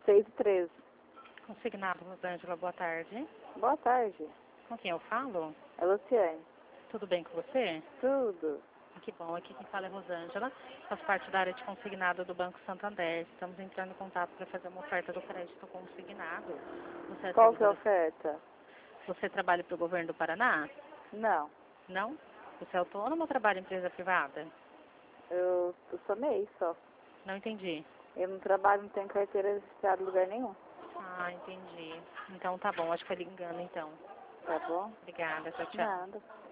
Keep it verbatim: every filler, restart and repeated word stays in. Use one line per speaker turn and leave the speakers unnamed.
seis e treze.
Consignado, Rosângela, boa tarde.
Boa tarde.
Com quem eu falo?
É Luciane.
Tudo bem com você?
Tudo.
Que bom, aqui quem fala é Rosângela, faz parte da área de consignado do Banco Santander. Estamos entrando em contato para fazer uma oferta do crédito consignado. Você é
Qual que é a
servidora...
oferta?
Você trabalha para o governo do Paraná?
Não.
Não? Você é autônomo ou trabalha em empresa privada?
Eu, eu sou M E I só.
Não entendi.
Eu não trabalho, não tenho carteira registrada em lugar nenhum.
Ah, entendi. Então tá bom, acho que foi engano então.
Tá bom?
Obrigada, tchau, tchau.
Nada.